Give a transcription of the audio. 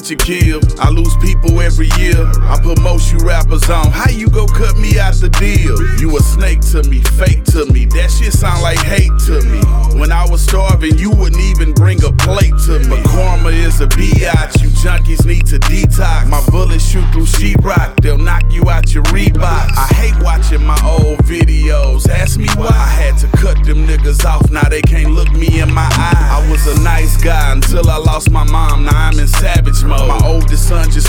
what you kill. I lose people every year. I put most you rappers on. How you go cut me out the deal? You a snake to me, fake to me. That shit sound like hate to me. When I was starving, you wouldn't even bring a plate to me. But karma is a biatch. You junkies need to detox. My bullets shoot through sheetrock. They'll knock you out your Reeboks. I hate watching my old videos. Ask me why. I had to cut them niggas off. Now they can't look me in my eye. I was a nice guy until I lost my mom. Now I'm in savage mode. My oldest son just